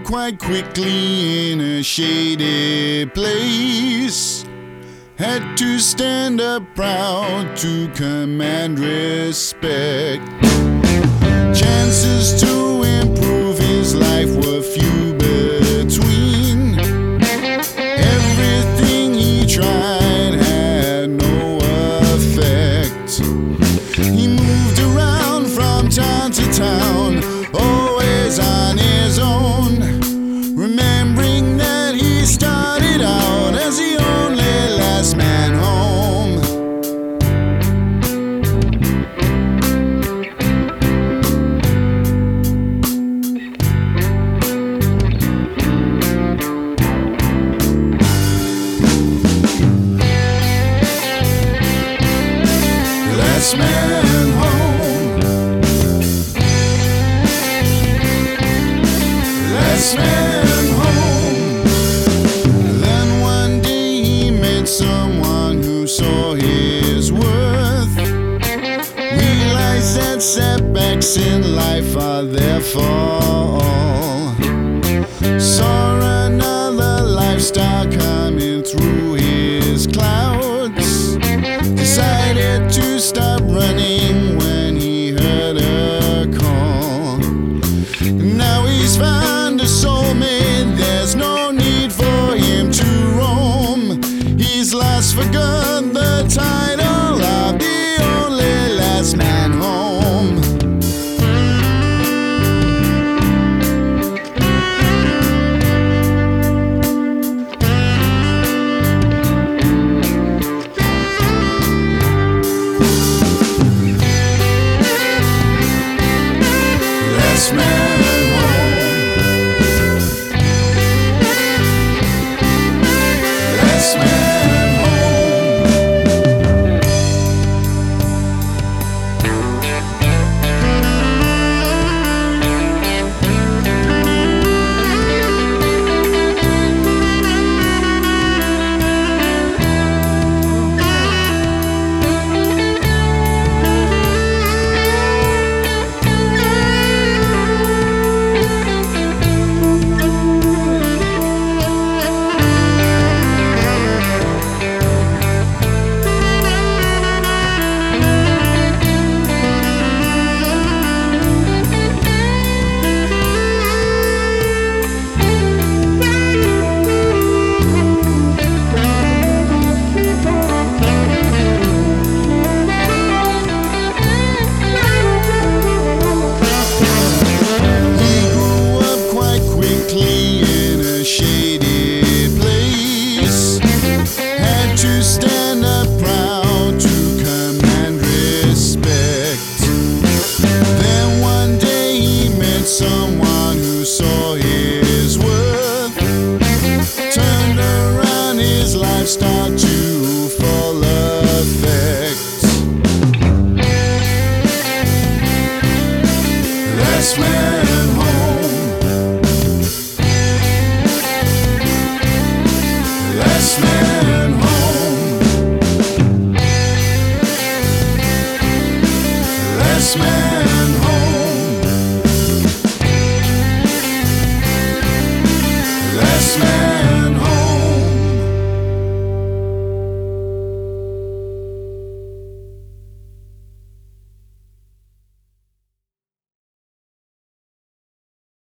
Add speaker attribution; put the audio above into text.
Speaker 1: up quite quickly in a shady place. Had to stand up proud to command respect. Chances to improve his life were few between. Everything he tried had no effect. He moved around from town to town, always on his own, remembering that he started out as the only last man home. Last man home. Last man home. Then one day he met someone who saw his worth, realized that setbacks in life are there for all. Saw another lifestyle coming through his clouds, decided to stop running when he heard a call. Now he's found a soulmate, there's no need for him to roam. He's lost for good the title of the only last man home. Last man home. Last man home. To stand up proud to command respect. Then one day he met someone who saw him